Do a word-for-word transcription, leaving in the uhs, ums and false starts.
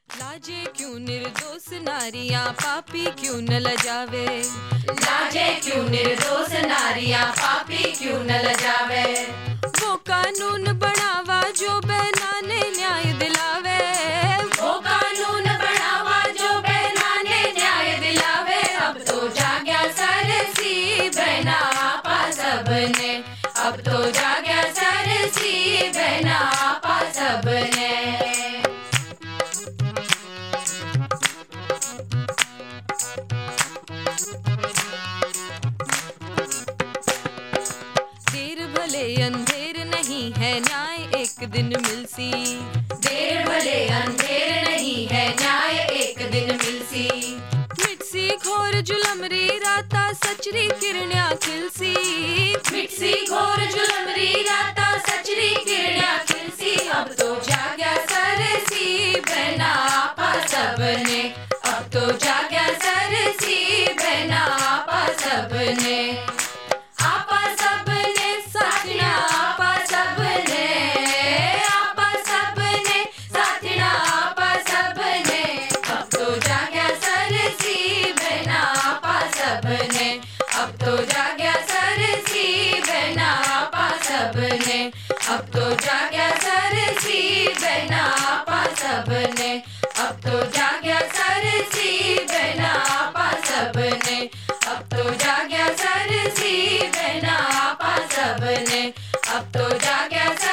लाजे क्यों निर्दोष नारियां पापी क्यों न लजावे, लाजे क्यों निर्दोष नारियां पापी क्यों न लजावे। वो कानून बनावा जो बहना ने न्याय दिलावे, वो कानून बनावा जो बहना ने न्याय दिलावे। अब तो जाग्या सरसी बहना आपा सबने, अब तो जाग्या सरसी बहना आपा सबने। देर भले अंधेर नहीं है न्याय एक दिन मिलसी, देर भले अंधेर नहीं है न्याय एक दिन मिलसी। मिटसी घोर जुलमरी राता सचरी किरण्या खिलसी, मिटसी घोर जुलमरी राता सचरी किरण्या खिलसी। अब तो जाग्या सरसी बहना आपा सबने, अब तो जाग्या सरसी बहना आपा सबने। आपा सबने साथना आपा सबने, आपा सबने साथना आपा सबने। अब तो जाग्या सरसी बहना आपा सबने, अब तो जाग्या सरसी बहना आपा सबने, अब तो जाग्या सरसी बहना आपा सबने, अब तो जाग्या सरसी बहना आपा सबने, अब तो जाग्या सरसी बहना आपा सबने, अब तो जाग्या